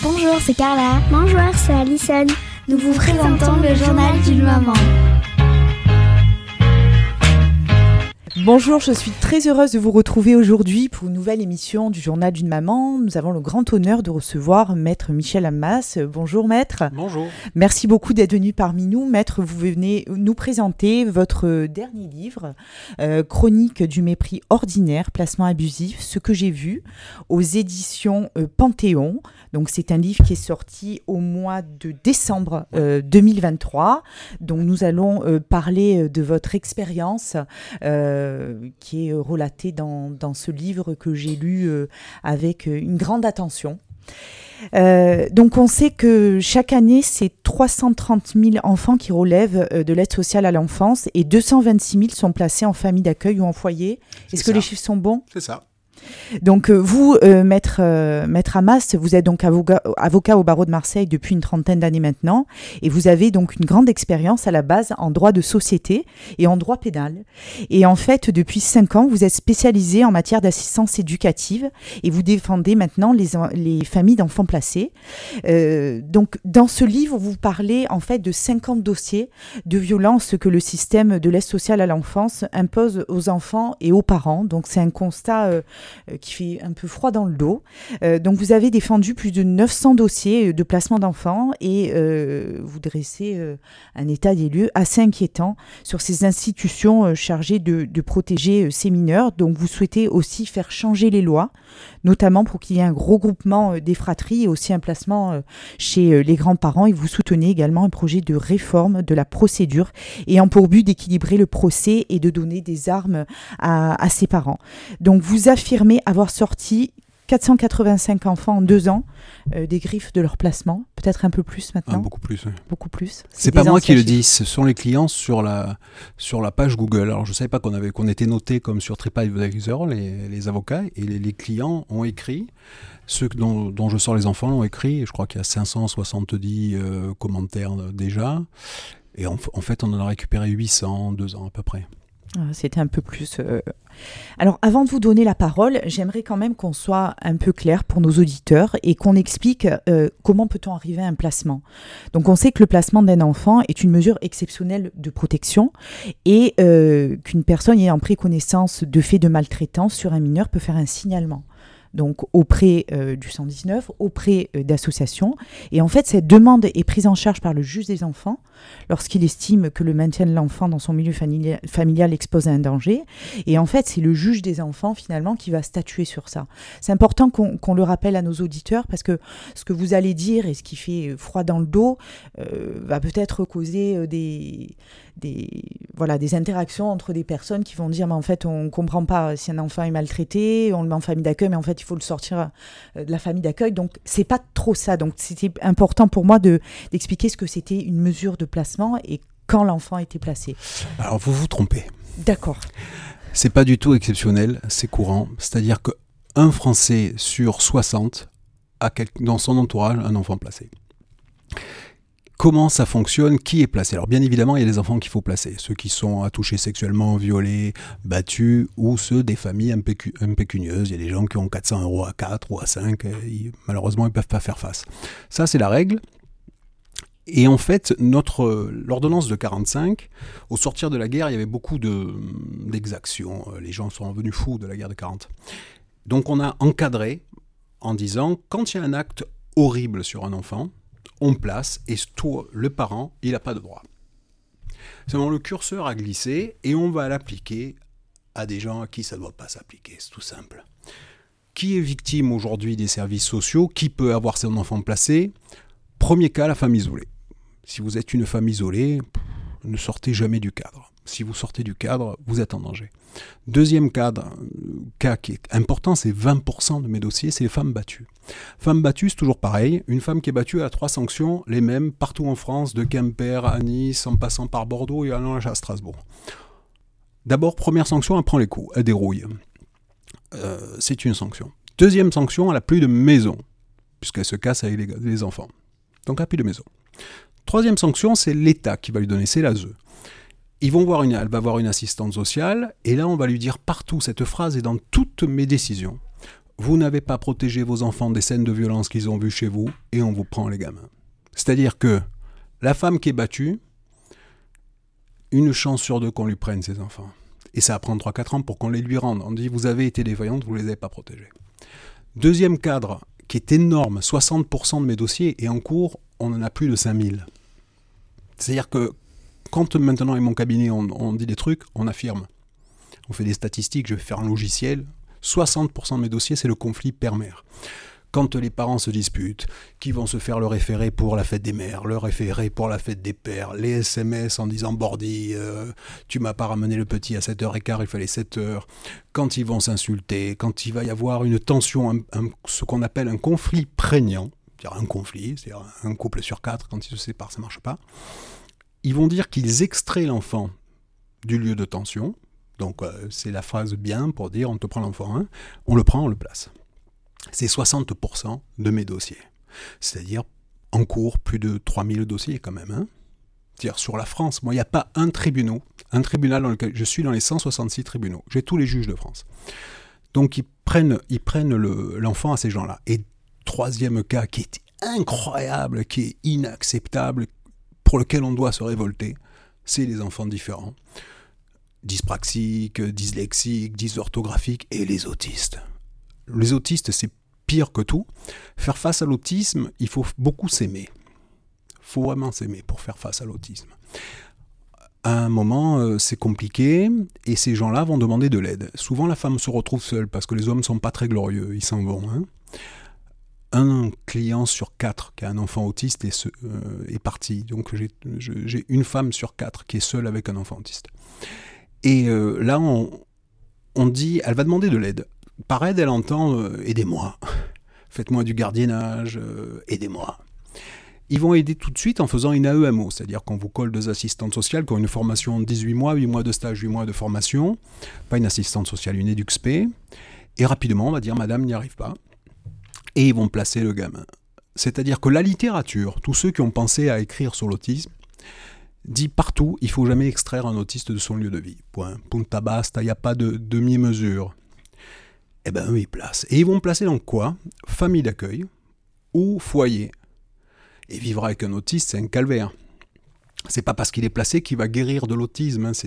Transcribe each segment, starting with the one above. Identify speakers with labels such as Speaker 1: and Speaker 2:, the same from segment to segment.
Speaker 1: Bonjour, c'est Carla.
Speaker 2: Bonjour, c'est Alison.
Speaker 1: Nous vous présentons le journal d'une maman.
Speaker 3: Bonjour, je suis très heureuse de vous retrouver aujourd'hui pour une nouvelle émission du Journal d'une maman. Nous avons le grand honneur de recevoir Maître Michel Hammas. Bonjour Maître.
Speaker 4: Bonjour.
Speaker 3: Merci beaucoup d'être venu parmi nous. Maître, vous venez nous présenter votre dernier livre, Chronique du mépris ordinaire, placement abusif, ce que j'ai vu, aux éditions Panthéon. Donc c'est un livre qui est sorti au mois de décembre 2023. Donc nous allons parler de votre expérience qui est relatée dans ce livre que j'ai lu avec une grande attention. Donc on sait que chaque année, c'est 330 000 enfants qui relèvent de l'aide sociale à l'enfance et 226 000 sont placés en famille d'accueil ou en foyer. Est-ce que les chiffres sont bons ?
Speaker 4: C'est ça.
Speaker 3: Donc vous, Maître Hammas, vous êtes donc avocat au barreau de Marseille depuis une trentaine d'années maintenant et vous avez donc une grande expérience à la base en droit de société et en droit pénal. Et en fait, depuis 5 ans, vous êtes spécialisé en matière d'assistance éducative et vous défendez maintenant les familles d'enfants placés. Donc dans ce livre, vous parlez en fait de 50 dossiers de violences que le système de l'aide sociale à l'enfance impose aux enfants et aux parents. Donc c'est un constat qui fait un peu froid dans le dos. Donc vous avez défendu plus de 900 dossiers de placement d'enfants et vous dressez un état des lieux assez inquiétant sur ces institutions chargées de protéger ces mineurs. Donc vous souhaitez aussi faire changer les lois, notamment pour qu'il y ait un regroupement des fratries et aussi un placement chez les grands-parents. Et vous soutenez également un projet de réforme de la procédure ayant pour but d'équilibrer le procès et de donner des armes à ses parents. Donc vous affirmez avoir sorti 485 enfants en 2 ans des griffes de leur placement, peut-être un peu plus maintenant.
Speaker 4: Beaucoup plus. Oui.
Speaker 3: Beaucoup plus.
Speaker 4: C'est pas moi qui le dis, ce sont les clients sur la page Google. Alors je savais pas qu'on était noté comme sur TripAdvisor, les avocats, et les clients ont écrit, ceux dont je sors les enfants l'ont écrit, et je crois qu'il y a 570 commentaires déjà, et en fait on en a récupéré 800 en 2 ans à peu près.
Speaker 3: C'était un peu plus... Alors, avant de vous donner la parole, j'aimerais quand même qu'on soit un peu clair pour nos auditeurs et qu'on explique comment peut-on arriver à un placement. Donc, on sait que le placement d'un enfant est une mesure exceptionnelle de protection et qu'une personne ayant pris connaissance de faits de maltraitance sur un mineur peut faire un signalement. Donc auprès du 119, auprès d'associations. Et en fait, cette demande est prise en charge par le juge des enfants lorsqu'il estime que le maintien de l'enfant dans son milieu familial expose à un danger. Et en fait, c'est le juge des enfants, finalement, qui va statuer sur ça. C'est important qu'on le rappelle à nos auditeurs parce que ce que vous allez dire et ce qui fait froid dans le dos va peut-être causer des interactions entre des personnes qui vont dire mais en fait on ne comprend pas si un enfant est maltraité, on le met en famille d'accueil mais en fait il faut le sortir de la famille d'accueil, donc c'est pas trop ça. Donc c'était important pour moi d'expliquer ce que c'était une mesure de placement et quand l'enfant était placé.
Speaker 4: Alors vous vous trompez.
Speaker 3: D'accord.
Speaker 4: C'est pas du tout exceptionnel, c'est courant, c'est-à-dire qu'un Français sur 60 a dans son entourage un enfant placé. Comment ça fonctionne ? Qui est placé ? Alors bien évidemment, il y a des enfants qu'il faut placer. Ceux qui sont attouchés sexuellement, violés, battus, ou ceux des familles impécunieuses. Il y a des gens qui ont 400 € à 4 ou à 5. Malheureusement, ils ne peuvent pas faire face. Ça, c'est la règle. Et en fait, l'ordonnance de 45, au sortir de la guerre, il y avait beaucoup d'exactions. Les gens sont revenus fous de la guerre de 40. Donc on a encadré en disant, quand il y a un acte horrible sur un enfant, on place, et toi, le parent, il n'a pas de droit. Seulement, le curseur a glissé, et on va l'appliquer à des gens à qui ça ne doit pas s'appliquer, c'est tout simple. Qui est victime aujourd'hui des services sociaux ? Qui peut avoir son enfant placé ? Premier cas, la femme isolée. Si vous êtes une femme isolée, ne sortez jamais du cadre. Si vous sortez du cadre, vous êtes en danger. Deuxième cas qui est important, c'est 20% de mes dossiers, c'est les femmes battues. Femmes battues, c'est toujours pareil. Une femme qui est battue a 3 sanctions, les mêmes, partout en France, de Quimper à Nice, en passant par Bordeaux et allant à Strasbourg. D'abord, première sanction, elle prend les coups, elle dérouille. C'est une sanction. Deuxième sanction, elle n'a plus de maison, puisqu'elle se casse avec les enfants. Donc elle n'a plus de maison. Troisième sanction, c'est l'État qui va lui donner, c'est l'ASE. Elle va voir une assistante sociale, et là on va lui dire partout, cette phrase est dans toutes mes décisions. vous n'avez pas protégé vos enfants des scènes de violence qu'ils ont vues chez vous, et on vous prend les gamins. C'est-à-dire que la femme qui est battue, une chance sur 2 qu'on lui prenne ses enfants. Et ça va prendre 3-4 ans pour qu'on les lui rende. On dit, vous avez été défaillante, vous ne les avez pas protégés. Deuxième cadre, qui est énorme, 60% de mes dossiers, et en cours, on en a plus de 5000. C'est-à-dire que quand maintenant, avec mon cabinet, on dit des trucs, on affirme. On fait des statistiques, je vais faire un logiciel. 60% de mes dossiers, c'est le conflit père-mère. Quand les parents se disputent, qui vont se faire le référé pour la fête des mères, le référé pour la fête des pères, les SMS en disant « Bordy, tu m'as pas ramené le petit à 7h15, il fallait 7h », quand ils vont s'insulter, quand il va y avoir une tension, ce qu'on appelle un conflit prégnant, c'est-à-dire un conflit, c'est-à-dire un couple sur 4, quand ils se séparent, ça ne marche pas, ils vont dire qu'ils extraient l'enfant du lieu de tension, donc c'est la phrase bien pour dire « on te prend l'enfant, hein, on le prend, on le place ». C'est 60% de mes dossiers. C'est-à-dire, en cours, plus de 3000 dossiers quand même. Hein. C'est-à-dire, sur la France, moi, il n'y a pas un tribunal dans lequel je suis dans les 166 tribunaux. J'ai tous les juges de France. Donc, ils prennent l'enfant à ces gens-là. Et troisième cas qui est incroyable, qui est inacceptable, pour lequel on doit se révolter, c'est les enfants différents. Dyspraxiques, dyslexiques, dysorthographiques et les autistes. Les autistes, c'est pire que tout. Faire face à l'autisme, il faut beaucoup s'aimer. Il faut vraiment s'aimer pour faire face à l'autisme. À un moment, c'est compliqué et ces gens-là vont demander de l'aide. Souvent, la femme se retrouve seule parce que les hommes ne sont pas très glorieux, ils s'en vont. Hein. Un client sur 4 qui a un enfant autiste est parti. Donc, j'ai une femme sur 4 qui est seule avec un enfant autiste. Et là, on dit, elle va demander de l'aide. Par aide, elle entend « aidez-moi, faites-moi du gardiennage, aidez-moi ». Ils vont aider tout de suite en faisant une AEMO, c'est-à-dire qu'on vous colle 2 assistantes sociales qui ont une formation de 18 mois, 8 mois de stage, 8 mois de formation, pas une assistante sociale, une EduxP, et rapidement on va dire « madame n'y arrive pas », et ils vont placer le gamin. C'est-à-dire que la littérature, tous ceux qui ont pensé à écrire sur l'autisme, dit partout, il ne faut jamais extraire un autiste de son lieu de vie. Point. Punta basta, il n'y a pas de demi-mesure. Eh bien, eux, ils placent. Et ils vont placer dans quoi ? Famille d'accueil ou foyer. Et vivre avec un autiste, c'est un calvaire. C'est pas parce qu'il est placé qu'il va guérir de l'autisme. Hein.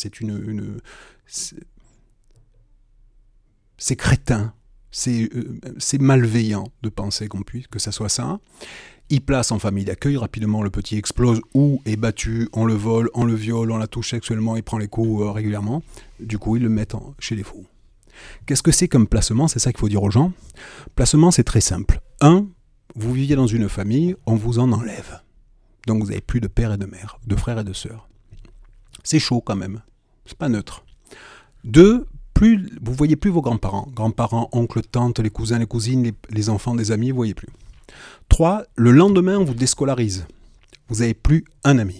Speaker 4: C'est crétin. C'est malveillant de penser que ça soit ça. Il place en famille d'accueil, rapidement le petit explose ou est battu, on le vole, on le viole, on la touche sexuellement, il prend les coups régulièrement. Du coup, ils le mettent chez les fous. Qu'est-ce que c'est comme placement ? C'est ça qu'il faut dire aux gens. Placement, c'est très simple. 1, vous viviez dans une famille, on vous en enlève. Donc vous n'avez plus de père et de mère, de frères et de sœurs. C'est chaud quand même. C'est pas neutre. 2, vous ne voyez plus vos grands-parents. Grands-parents, oncles, tantes, les cousins, les cousines, les enfants des amis, vous ne voyez plus. 3, le lendemain, on vous déscolarise. Vous n'avez plus un ami.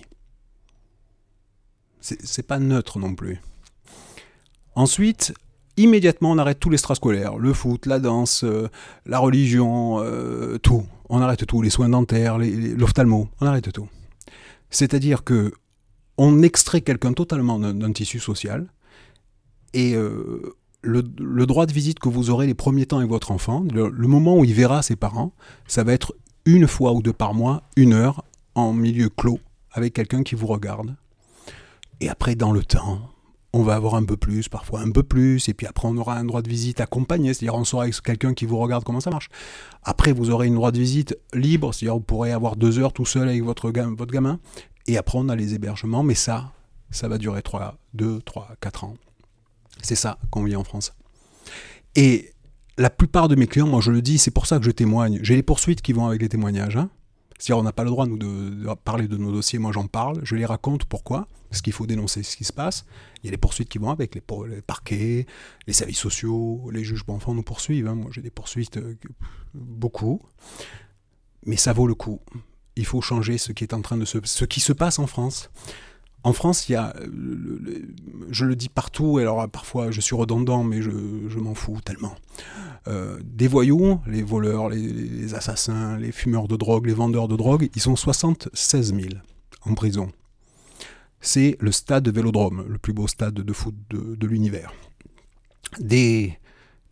Speaker 4: C'est pas neutre non plus. Ensuite, immédiatement, on arrête tout l'extrascolaire. Le foot, la danse, la religion, tout. On arrête tout. Les soins dentaires, l'ophtalmo, on arrête tout. C'est-à-dire que on extrait quelqu'un totalement d'un tissu social et le droit de visite que vous aurez les premiers temps avec votre enfant, le moment où il verra ses parents, ça va être 1 fois ou 2 par mois, 1 heure, en milieu clos, avec quelqu'un qui vous regarde. Et après, dans le temps, on va avoir un peu plus, parfois un peu plus, et puis après on aura un droit de visite accompagné, c'est-à-dire on sera avec quelqu'un qui vous regarde comment ça marche. Après, vous aurez une droit de visite libre, c'est-à-dire vous pourrez avoir 2 heures tout seul avec votre gamin, et après on a les hébergements, mais ça va durer 2, 3, 4 ans. C'est ça qu'on vit en France. Et la plupart de mes clients, moi je le dis, c'est pour ça que je témoigne. J'ai les poursuites qui vont avec les témoignages. Hein. C'est-à-dire on n'a pas le droit nous, de parler de nos dossiers, moi j'en parle, je les raconte pourquoi, parce qu'il faut dénoncer ce qui se passe. Il y a les poursuites qui vont avec, les parquets, les services sociaux, les juges pour enfants nous poursuivent. Hein. Moi j'ai des poursuites, beaucoup, mais ça vaut le coup. Il faut changer ce qui se passe en France. En France, il y a, je le dis partout, et alors parfois je suis redondant, mais je m'en fous tellement. Des voyous, les voleurs, les assassins, les fumeurs de drogue, les vendeurs de drogue, ils sont 76 000 en prison. C'est le stade Vélodrome, le plus beau stade de foot de l'univers. Des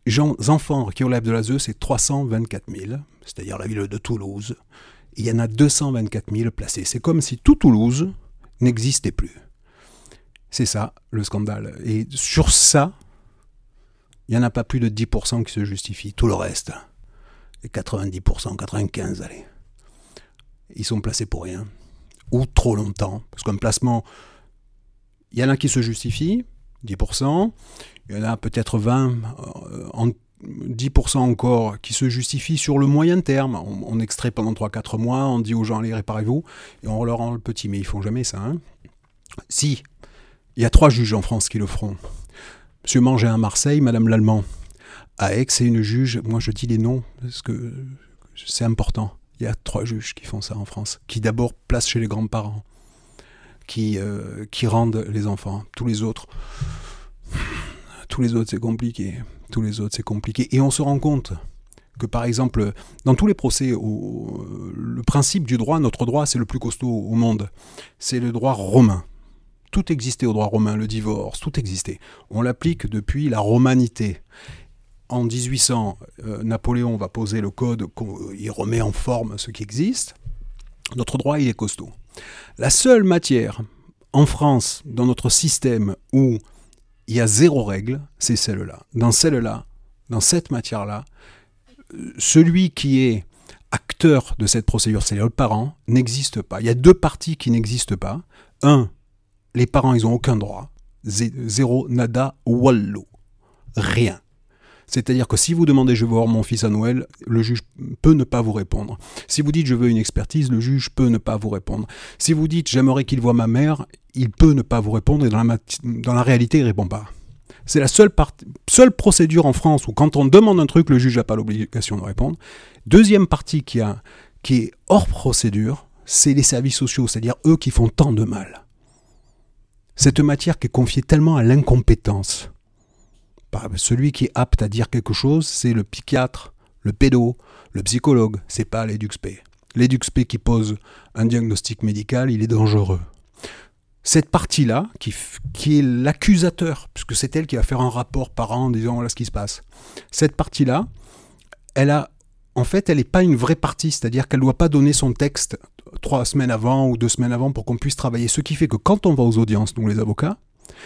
Speaker 4: enfants qui relèvent de l'ASE, c'est 324 000, c'est-à-dire la ville de Toulouse. Il y en a 224 000 placés. C'est comme si tout Toulouse n'existait plus. C'est ça, le scandale. Et sur ça, il n'y en a pas plus de 10% qui se justifient. Tout le reste, les 90%, 95%, allez, ils sont placés pour rien. Ou trop longtemps. Parce qu'un placement, il y en a qui se justifient, 10%. Il y en a peut-être 10% encore qui se justifient sur le moyen terme. On extrait pendant 3-4 mois, on dit aux gens, allez, réparez-vous, et on leur rend le petit. Mais ils ne font jamais ça. Hein. Si, il y a 3 juges en France qui le feront. Monsieur Mangin à Marseille, Madame Lallemand à Aix, c'est une juge, moi je dis les noms, parce que c'est important. Il y a 3 juges qui font ça en France, qui d'abord placent chez les grands-parents, qui rendent les enfants. Tous les autres, c'est compliqué. Et on se rend compte que, par exemple, dans tous les procès, le principe du droit, notre droit, c'est le plus costaud au monde. C'est le droit romain. Tout existait au droit romain, le divorce, tout existait. On l'applique depuis la romanité. En 1800, Napoléon va poser le code, il remet en forme ce qui existe. Notre droit, il est costaud. La seule matière en France, dans notre système, où il y a 0 règle, c'est celle-là. Dans cette matière-là, celui qui est acteur de cette procédure, c'est le parent, n'existe pas. Il y a 2 parties qui n'existent pas. 1, les parents, ils n'ont aucun droit. 0, nada, wallo. Rien. C'est-à-dire que si vous demandez « je veux voir mon fils à Noël », le juge peut ne pas vous répondre. Si vous dites « je veux une expertise », le juge peut ne pas vous répondre. Si vous dites « j'aimerais qu'il voie ma mère », il peut ne pas vous répondre et dans la réalité, il ne répond pas. C'est la seule procédure en France où quand on demande un truc, le juge n'a pas l'obligation de répondre. Deuxième partie qui est hors procédure, c'est les services sociaux, c'est-à-dire eux qui font tant de mal. Cette matière qui est confiée tellement à l'incompétence. Celui qui est apte à dire quelque chose, c'est le psychiatre, le pédo, le psychologue, c'est pas l'EDUXP. L'EDUXP qui pose un diagnostic médical, il est dangereux. Cette partie-là, qui est l'accusateur, puisque c'est elle qui va faire un rapport par an en disant voilà ce qui se passe. Cette partie-là, elle n'est pas une vraie partie, c'est-à-dire qu'elle ne doit pas donner son texte 3 semaines avant ou 2 semaines avant pour qu'on puisse travailler. Ce qui fait que quand on va aux audiences, nous les avocats,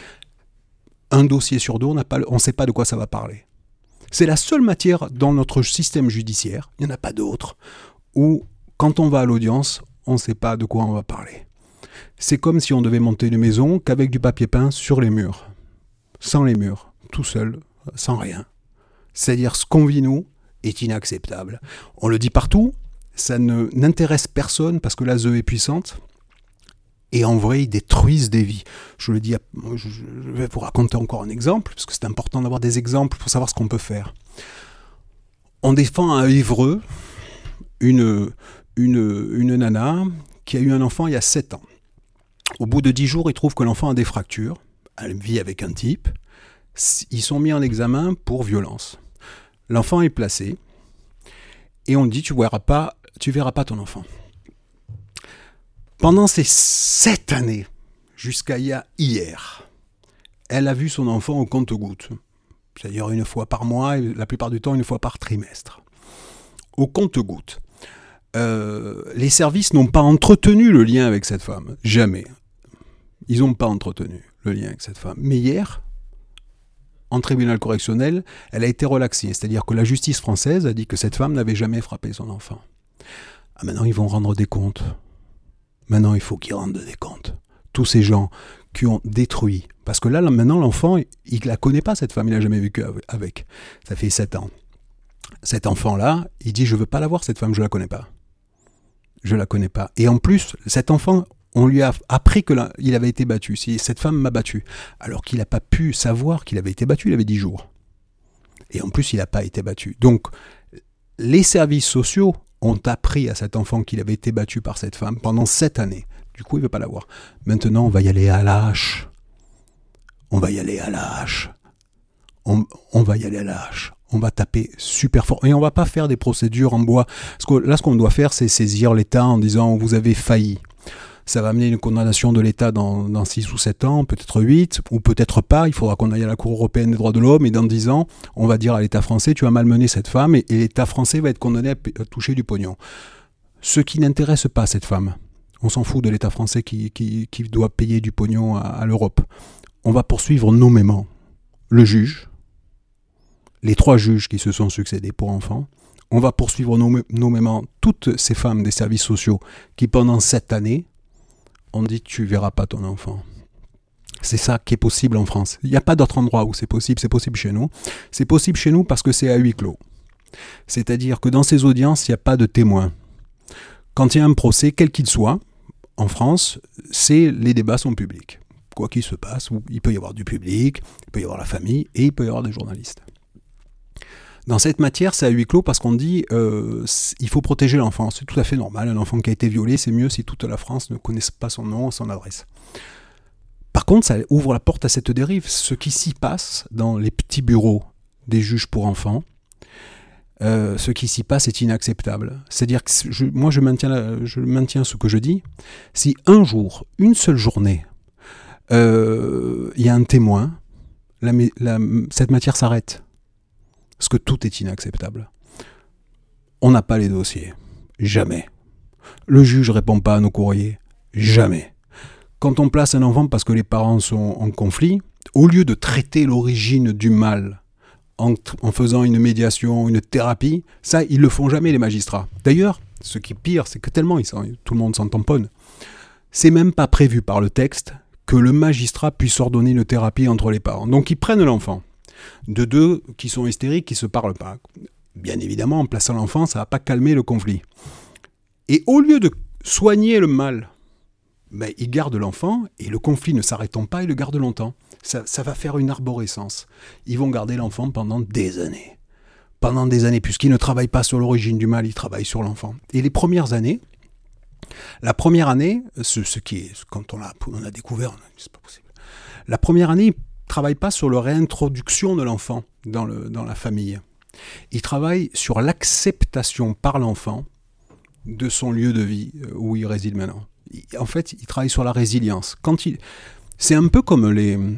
Speaker 4: un dossier sur 2, on ne sait pas de quoi ça va parler. C'est la seule matière dans notre système judiciaire, il n'y en a pas d'autre, où quand on va à l'audience, on ne sait pas de quoi on va parler. C'est comme si on devait monter une maison qu'avec du papier peint sur les murs. Sans les murs, tout seul, sans rien. C'est-à-dire ce qu'on vit nous est inacceptable. On le dit partout, ça n'intéresse personne parce que l'ASE est puissante. Et en vrai, ils détruisent des vies. Je vais vous raconter encore un exemple, parce que c'est important d'avoir des exemples pour savoir ce qu'on peut faire. On défend à Évreux une nana qui a eu un enfant il y a 7 ans. Au bout de 10 jours, ils trouvent que l'enfant a des fractures. Elle vit avec un type. Ils sont mis en examen pour violence. L'enfant est placé. Et on dit, tu verras pas ton enfant. Pendant ces 7 années, jusqu'à hier, elle a vu son enfant au compte-gouttes. C'est-à-dire une fois par mois, et la plupart du temps une fois par trimestre. Au compte-gouttes. Les services n'ont pas entretenu le lien avec cette femme. Jamais. Ils n'ont pas entretenu le lien avec cette femme. Mais hier, en tribunal correctionnel, elle a été relaxée. C'est-à-dire que la justice française a dit que cette femme n'avait jamais frappé son enfant. Ah, maintenant, ils vont rendre des comptes. Maintenant, il faut qu'ils rendent des comptes. Tous ces gens qui ont détruit. Parce que là, maintenant, l'enfant, il ne la connaît pas, cette femme. Il n'a jamais vécu avec. Ça fait 7 ans. Cet enfant-là, il dit, je ne veux pas la voir, cette femme, je ne la connais pas. Je ne la connais pas. Et en plus, cet enfant, on lui a appris qu'il avait été battu. Cette femme m'a battu. Alors qu'il n'a pas pu savoir qu'il avait été battu, il avait 10 jours. Et en plus, il n'a pas été battu. Donc, les services sociaux ont appris à cet enfant qu'il avait été battu par cette femme pendant 7 années. Du coup, il ne veut pas la voir. Maintenant, on va y aller à la hache. On va y aller à la hache. On va y aller à la hache. On va taper super fort. Et on ne va pas faire des procédures en bois. Parce que là, ce qu'on doit faire, c'est saisir l'État en disant « vous avez failli ». Ça va amener une condamnation de l'État dans 6 ou 7 ans, peut-être 8, ou peut-être pas. Il faudra qu'on aille à la Cour européenne des droits de l'homme, et dans 10 ans, on va dire à l'État français, tu as malmené cette femme, et l'État français va être condamné à toucher du pognon. Ce qui n'intéresse pas cette femme. On s'en fout de l'État français qui doit payer du pognon à l'Europe. On va poursuivre nommément le juge, les 3 juges qui se sont succédés pour enfants. On va poursuivre nommément toutes ces femmes des services sociaux qui, pendant 7 années, ont dit « tu verras pas ton enfant ». C'est ça qui est possible en France. Il n'y a pas d'autre endroit où c'est possible chez nous. C'est possible chez nous parce que c'est à huis clos. C'est-à-dire que dans ces audiences, il n'y a pas de témoins. Quand il y a un procès, quel qu'il soit, en France, les débats sont publics. Quoi qu'il se passe, il peut y avoir du public, il peut y avoir la famille et il peut y avoir des journalistes. Dans cette matière, c'est à huis clos parce qu'on dit il faut protéger l'enfant. C'est tout à fait normal. Un enfant qui a été violé, c'est mieux si toute la France ne connaisse pas son nom, son adresse. Par contre, ça ouvre la porte à cette dérive. Ce qui s'y passe dans les petits bureaux des juges pour enfants, ce qui s'y passe est inacceptable. C'est-à-dire que je maintiens ce que je dis. Si un jour, une seule journée, il y a un témoin, cette matière s'arrête. Parce que tout est inacceptable. On n'a pas les dossiers. Jamais. Le juge ne répond pas à nos courriers. Jamais. Quand on place un enfant parce que les parents sont en conflit, au lieu de traiter l'origine du mal en faisant une médiation, une thérapie, ça, ils le font jamais, les magistrats. D'ailleurs, ce qui est pire, c'est que tellement tout le monde s'en tamponne. C'est même pas prévu par le texte que le magistrat puisse ordonner une thérapie entre les parents. Donc, ils prennent l'enfant. De 2 qui sont hystériques, qui ne se parlent pas. Bien évidemment, en plaçant l'enfant, ça ne va pas calmer le conflit. Et au lieu de soigner le mal, ils gardent l'enfant, et le conflit ne s'arrêtant pas, ils le gardent longtemps. Ça va faire une arborescence. Ils vont garder l'enfant pendant des années. Pendant des années, puisqu'ils ne travaillent pas sur l'origine du mal, ils travaillent sur l'enfant. Et les premières années, la première année, quand on a découvert, c'est pas possible. La première année, ne travaille pas sur la réintroduction de l'enfant dans la famille. Il travaille sur l'acceptation par l'enfant de son lieu de vie où il réside maintenant. En fait, il travaille sur la résilience. C'est un peu comme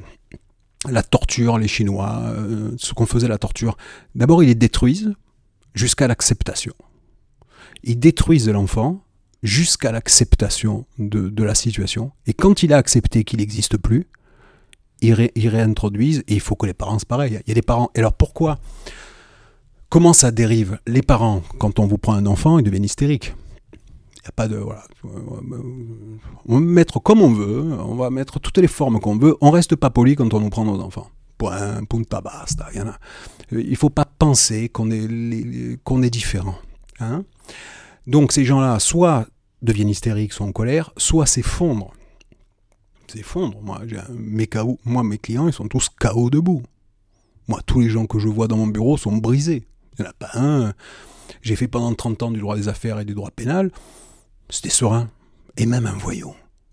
Speaker 4: la torture, les Chinois, ce qu'on faisait la torture. D'abord, ils les détruisent jusqu'à l'acceptation. Ils détruisent l'enfant jusqu'à l'acceptation de la situation. Et quand il a accepté qu'il n'existe plus, ils réintroduisent, et il faut que les parents, c'est pareil. Il y a des parents. Et alors pourquoi ? Comment ça dérive ? Les parents, quand on vous prend un enfant, ils deviennent hystériques. Il n'y a pas de... Voilà. On va mettre comme on veut, on va mettre toutes les formes qu'on veut, on ne reste pas poli quand on nous prend nos enfants. Point, punta, basta. Il ne faut pas penser qu'on est différent. Hein ? Donc ces gens-là, soit deviennent hystériques, soit en colère, soit s'effondrent. Moi, mes clients, ils sont tous KO debout. Moi, tous les gens que je vois dans mon bureau sont brisés. Il n'y en a pas un. J'ai fait pendant 30 ans du droit des affaires et du droit pénal. C'était serein. Et même un voyou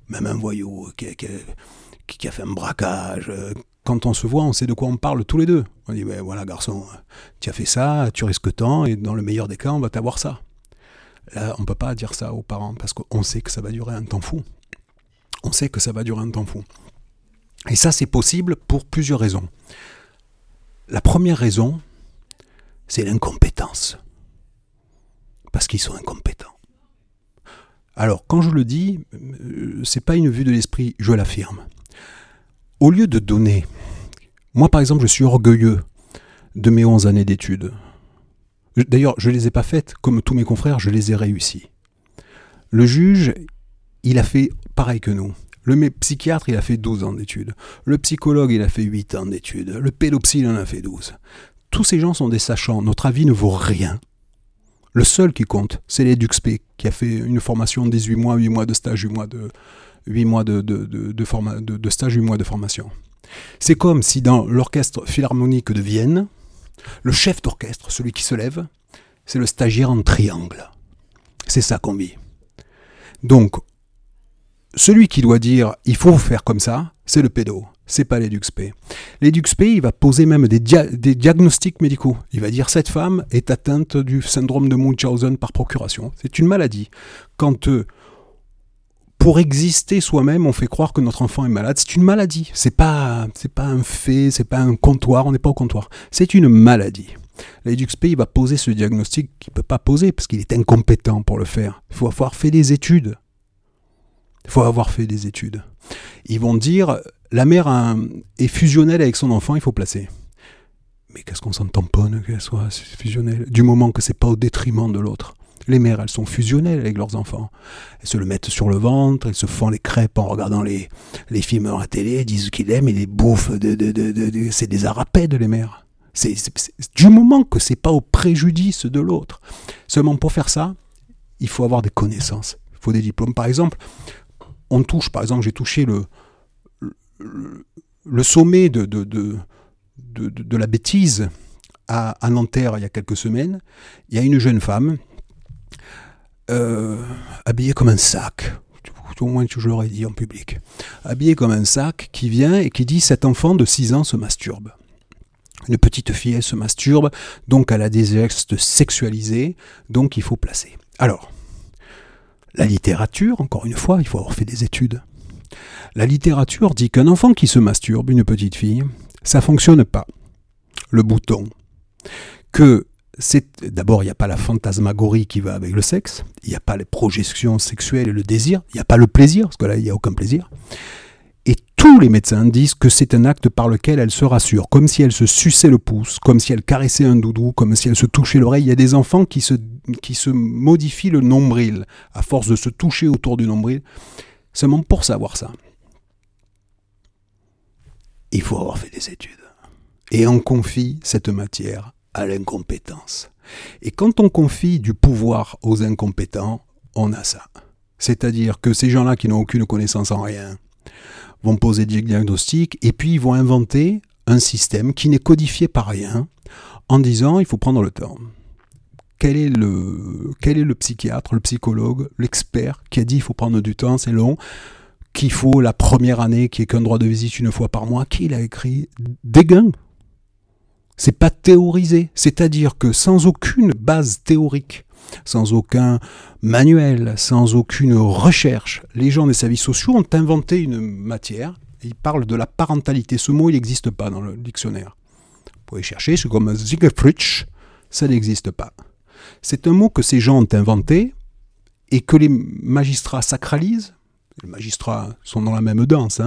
Speaker 4: qui a fait un braquage. Quand on se voit, on sait de quoi on parle tous les deux. On dit, voilà garçon, tu as fait ça, tu risques tant, et dans le meilleur des cas, on va t'avoir ça. Là, on ne peut pas dire ça aux parents, parce qu'on sait que ça va durer un temps fou. Et ça, c'est possible pour plusieurs raisons. La première raison, c'est l'incompétence. Parce qu'ils sont incompétents. Alors, quand je le dis, c'est pas une vue de l'esprit, je l'affirme. Au lieu de donner, moi par exemple, je suis orgueilleux de mes 11 années d'études. D'ailleurs, je ne les ai pas faites, comme tous mes confrères, je les ai réussies. Le juge, il a fait pareil que nous. Le psychiatre, il a fait 12 ans d'études. Le psychologue, il a fait 8 ans d'études. Le pédopsie, il en a fait 12. Tous ces gens sont des sachants. Notre avis ne vaut rien. Le seul qui compte, c'est l'EduxP, qui a fait une formation de 18 mois, 8 mois de stage, 8 mois de stage, 8 mois de formation. C'est comme si dans l'orchestre philharmonique de Vienne, le chef d'orchestre, celui qui se lève, c'est le stagiaire en triangle. C'est ça qu'on vit. Donc, celui qui doit dire « il faut faire comme ça », c'est le pédo, c'est pas l'EduxP. L'EduxP, il va poser même des diagnostics médicaux. Il va dire « cette femme est atteinte du syndrome de Munchausen par procuration ». C'est une maladie. Quand, pour exister soi-même, on fait croire que notre enfant est malade. C'est une maladie. C'est pas un fait, c'est pas un comptoir, on n'est pas au comptoir. C'est une maladie. L'EduxP, il va poser ce diagnostic qu'il ne peut pas poser parce qu'il est incompétent pour le faire. Il faut avoir fait des études. Ils vont dire, la mère est fusionnelle avec son enfant, il faut placer. Mais qu'est-ce qu'on s'en tamponne qu'elle soit fusionnelle, du moment que c'est pas au détriment de l'autre. Les mères, elles sont fusionnelles avec leurs enfants. Elles se le mettent sur le ventre, elles se font les crêpes en regardant les films à la télé, disent qu'ils aiment et les bouffent. C'est des arapèdes, les mères. C'est du moment que c'est pas au préjudice de l'autre. Seulement pour faire ça, il faut avoir des connaissances. Il faut des diplômes. Par exemple, j'ai touché le sommet de la bêtise à Nanterre il y a quelques semaines. Il y a une jeune femme habillée comme un sac, au moins je l'aurais dit en public, habillée comme un sac, qui vient et qui dit: cet enfant de 6 ans se masturbe. Une petite fille, elle se masturbe, donc elle a des gestes sexualisés, donc il faut placer. Alors, la littérature, encore une fois, il faut avoir fait des études. La littérature dit qu'un enfant qui se masturbe, une petite fille, ça fonctionne pas. Le bouton. D'abord, il n'y a pas la fantasmagorie qui va avec le sexe, il n'y a pas les projections sexuelles et le désir, il n'y a pas le plaisir, parce que là, il n'y a aucun plaisir. Et tous les médecins disent que c'est un acte par lequel elle se rassure, comme si elle se suçait le pouce, comme si elle caressait un doudou, comme si elle se touchait l'oreille. Il y a des enfants qui se modifient le nombril, à force de se toucher autour du nombril. Seulement pour savoir ça, il faut avoir fait des études. Et on confie cette matière à l'incompétence. Et quand on confie du pouvoir aux incompétents, on a ça. C'est-à-dire que ces gens-là qui n'ont aucune connaissance en rien vont poser des diagnostics et puis ils vont inventer un système qui n'est codifié par rien en disant: il faut prendre le temps. Quel est le psychiatre, le psychologue, l'expert qui a dit: il faut prendre du temps, c'est long, qu'il faut la première année, qu'il n'y ait qu'un droit de visite une fois par mois? Qui l'a écrit? Dégain. C'est pas théorisé, c'est-à-dire que sans aucune base théorique, sans aucun manuel, sans aucune recherche, les gens des services sociaux ont inventé une matière. Ils parlent de la parentalité. Ce mot, il n'existe pas dans le dictionnaire. Vous pouvez chercher, c'est comme Ziegelfritsch, ça n'existe pas. C'est un mot que ces gens ont inventé et que les magistrats sacralisent. Les magistrats sont dans la même danse.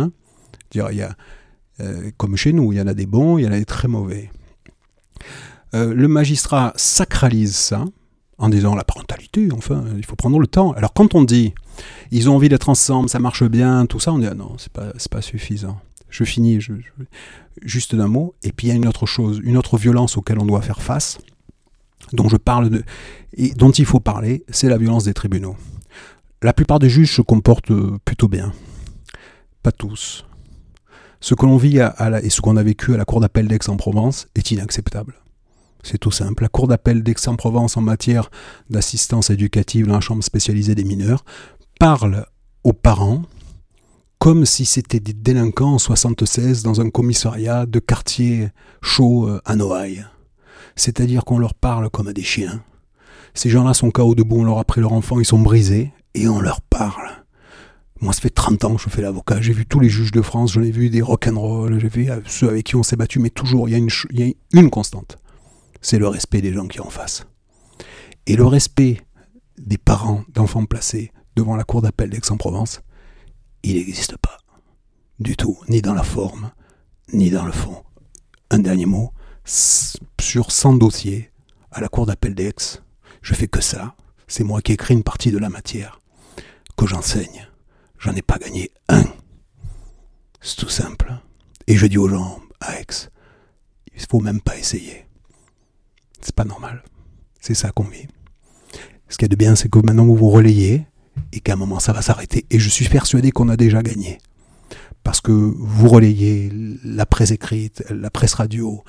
Speaker 4: Comme chez nous, il y en a des bons, il y en a des très mauvais. Le magistrat sacralise ça en disant: la parentalité, enfin, il faut prendre le temps. Alors quand on dit ils ont envie d'être ensemble, ça marche bien, tout ça, on dit: ah non, c'est pas suffisant. Je finis juste d'un mot. Et puis il y a une autre chose, une autre violence auquel on doit faire face, dont je parle et dont il faut parler, c'est la violence des tribunaux. La plupart des juges se comportent plutôt bien, pas tous. Ce que l'on vit et ce qu'on a vécu à la Cour d'appel d'Aix-en-Provence est inacceptable. C'est tout simple. La Cour d'appel d'Aix-en-Provence en matière d'assistance éducative dans la chambre spécialisée des mineurs parle aux parents comme si c'était des délinquants en 1976 dans un commissariat de quartier chaud à Noailles. C'est-à-dire qu'on leur parle comme à des chiens. Ces gens-là sont KO debout, on leur a pris leur enfant, ils sont brisés, et on leur parle. Moi, ça fait 30 ans que je fais l'avocat. J'ai vu tous les juges de France, j'en ai vu des rock'n'roll, j'ai vu ceux avec qui on s'est battu, mais toujours, il y a une constante. C'est le respect des gens qui sont en face. Et le respect des parents d'enfants placés devant la Cour d'appel d'Aix-en-Provence, il n'existe pas. Du tout. Ni dans la forme, ni dans le fond. Un dernier mot. Sur 100 dossiers à la Cour d'appel d'Aix, je fais que ça. C'est moi qui écris une partie de la matière que j'enseigne. J'en ai pas gagné un. C'est tout simple. Et je dis aux gens à Aix, il faut même pas essayer. C'est pas normal. C'est ça qu'on vit. Ce qu'il y a de bien, c'est que maintenant vous vous relayez et qu'à un moment ça va s'arrêter. Et je suis persuadé qu'on a déjà gagné. Parce que vous relayez la presse écrite, la presse radio,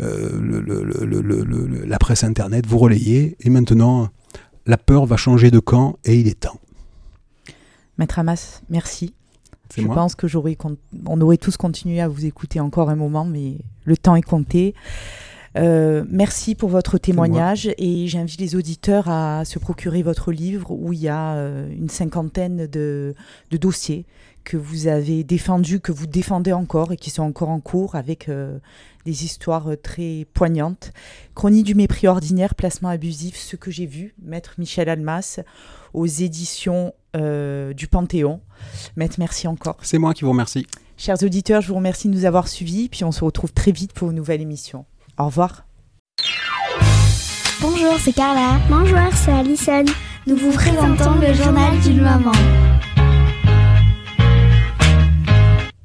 Speaker 4: la presse internet, vous relayez et maintenant la peur va changer de camp et il est temps.
Speaker 3: Maître Hamas, merci.
Speaker 4: C'est
Speaker 3: Je
Speaker 4: moi.
Speaker 3: pense on aurait tous continué à vous écouter encore un moment, mais le temps est compté. Merci pour votre témoignage et j'invite les auditeurs à se procurer votre livre où il y a une cinquantaine de dossiers que vous avez défendus, que vous défendez encore et qui sont encore en cours avec des histoires très poignantes. Chronique du mépris ordinaire, placement abusif, ce que j'ai vu, Maître Michel Almas, aux éditions du Panthéon. Maître, merci encore.
Speaker 4: C'est moi qui vous remercie.
Speaker 3: Chers auditeurs, je vous remercie de nous avoir suivis, puis on se retrouve très vite pour une nouvelle émission. Au revoir.
Speaker 1: Bonjour, c'est Carla. Bonjour, c'est Alison. Nous vous présentons le journal d'une maman.